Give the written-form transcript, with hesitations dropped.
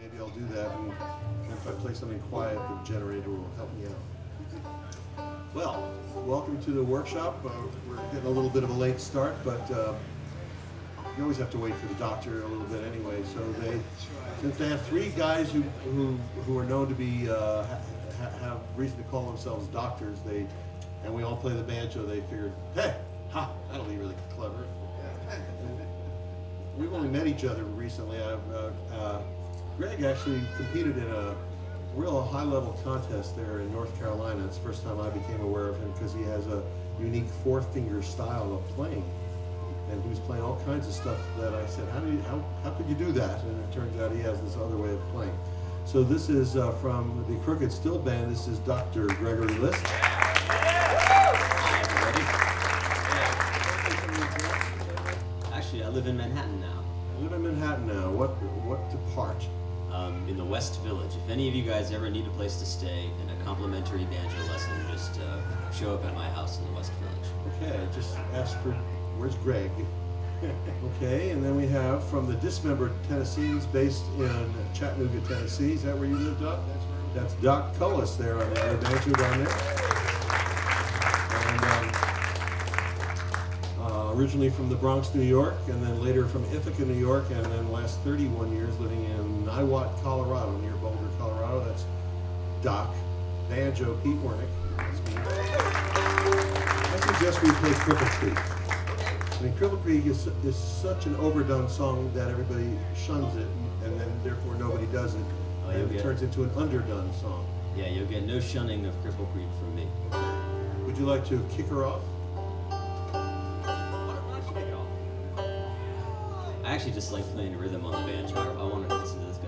Maybe I'll do that, and if I play something quiet, the generator will help me out. Well, welcome to the workshop. We're getting a little bit of a late start, but you always have to wait for the doctor a little bit anyway. So since they have three guys who are known to be have reason to call themselves doctors, and we all play the banjo. They figured, hey, that'll be really clever. We've only met each other recently. Greg actually competed in a real high-level contest there in North Carolina. It's the first time I became aware of him because he has a unique four-finger style of playing. And he was playing all kinds of stuff that I said, how could you do that? And it turns out he has this other way of playing. So this is from the Crooked Still Band. This is Dr. Gregory List. Hi, everybody. Actually, I live in Manhattan now. You live in Manhattan now. What part? In the West Village. If any of you guys ever need a place to stay and a complimentary banjo lesson, just show up at my house in the West Village. Okay, just ask for, where's Greg? Okay, and then we have from the Dismembered Tennesseans based in Chattanooga, Tennessee. Is that where you live, Doc? That's Doc Cullis there on the air banjo down there. And originally from the Bronx, New York, and then later from Ithaca, New York, and then the last 31 years living in Niwot, Colorado, near Boulder, Colorado. That's Doc Banjo Pete Wernick. That's me. I suggest we play Cripple Creek. I mean, Cripple Creek is such an overdone song that everybody shuns it, and then therefore nobody does it, and it turns into an underdone song. Yeah, you'll get no shunning of Cripple Creek from me. Would you like to kick her off? I actually just like playing rhythm on the banjo. I want to listen to this